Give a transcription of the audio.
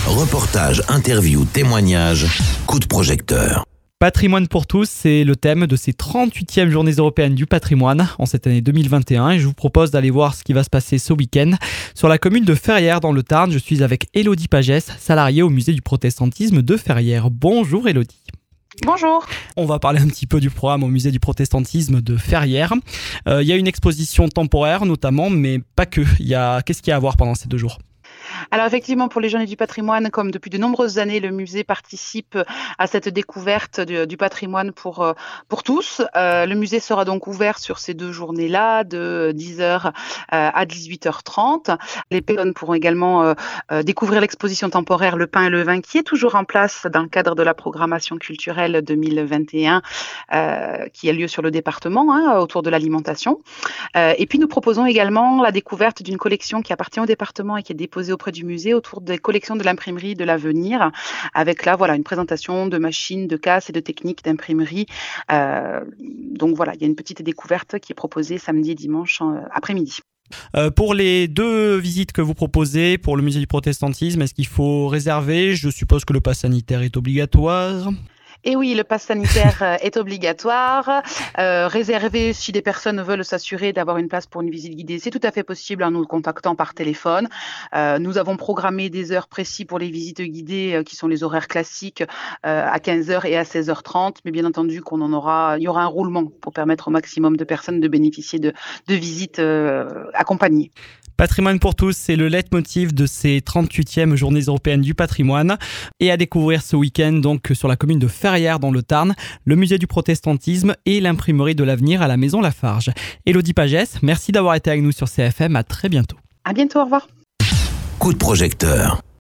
Reportages, interviews, témoignages, coup de projecteur. Patrimoine pour tous, c'est le thème de ces 38e Journées européennes du patrimoine en cette année 2021 et je vous propose d'aller voir ce qui va se passer ce week-end. Sur la commune de Ferrières dans le Tarn, je suis avec Élodie Pagès, salariée au musée du protestantisme de Ferrières. Bonjour Élodie. Bonjour. On va parler un petit peu du programme au musée du protestantisme de Ferrières. Il y a une exposition temporaire notamment, mais pas que. Qu'est-ce qu'il y a à voir pendant ces 2 jours ? Alors effectivement, pour les Journées du patrimoine, comme depuis de nombreuses années, le musée participe à cette découverte du patrimoine pour tous. Le musée sera donc ouvert sur ces 2 journées-là, de 10h à 18h30. Les personnes pourront également découvrir l'exposition temporaire Le pain et le vin, qui est toujours en place dans le cadre de la programmation culturelle 2021, qui a lieu sur le département, autour de l'alimentation. Et puis nous proposons également la découverte d'une collection qui appartient au département et qui est déposée auprès du musée autour des collections de l'imprimerie de l'avenir, avec là une présentation de machines, de casses et de techniques d'imprimerie. Donc voilà, il y a une petite découverte qui est proposée samedi et dimanche après-midi. Pour les 2 visites que vous proposez pour le musée du protestantisme, est-ce qu'il faut réserver ? Je suppose que le pass sanitaire est obligatoire. Et oui, le pass sanitaire est obligatoire. Réservé si des personnes veulent s'assurer d'avoir une place pour une visite guidée, c'est tout à fait possible en nous contactant par téléphone. Nous avons programmé des heures précises pour les visites guidées qui sont les horaires classiques à 15h et à 16h30. Mais bien entendu, il y aura un roulement pour permettre au maximum de personnes de bénéficier de visites accompagnées. Patrimoine pour tous, c'est le leitmotiv de ces 38e Journées européennes du patrimoine. Et à découvrir ce week-end donc sur la commune de Ferrières dans le Tarn, le musée du protestantisme et l'imprimerie de l'avenir à la maison Lafarge. Élodie Pagès, merci d'avoir été avec nous sur CFM. À très bientôt. À bientôt, au revoir. Coup de projecteur.